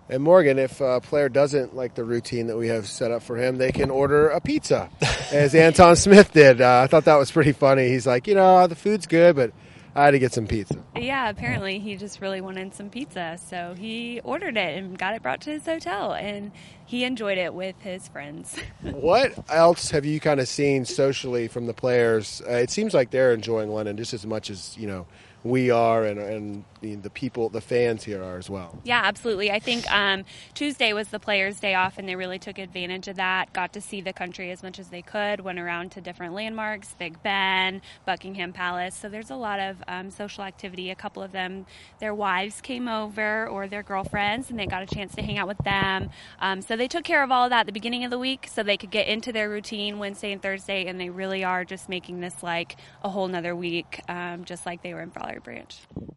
And Morgan, if a player doesn't like the routine that we have set up for him, they can order a pizza, as Anton Smith did. I thought that was pretty funny. He's like, the food's good, but I had to get some pizza. Yeah, apparently he just really wanted some pizza, so he ordered it and got it brought to his hotel, and he enjoyed it with his friends. What else have you kind of seen socially from the players? It seems like they're enjoying London just as much as, we are, and the people, the fans here are as well. Yeah, absolutely. I think Tuesday was the Players' Day off, and they really took advantage of that. Got to see the country as much as they could. Went around to different landmarks, Big Ben, Buckingham Palace. So there's a lot of social activity. A couple of them, their wives came over or their girlfriends, and they got a chance to hang out with them. So they took care of all of that at the beginning of the week so they could get into their routine Wednesday and Thursday, and they really are just making this like a whole nother week, just like they were in Flowery Branch.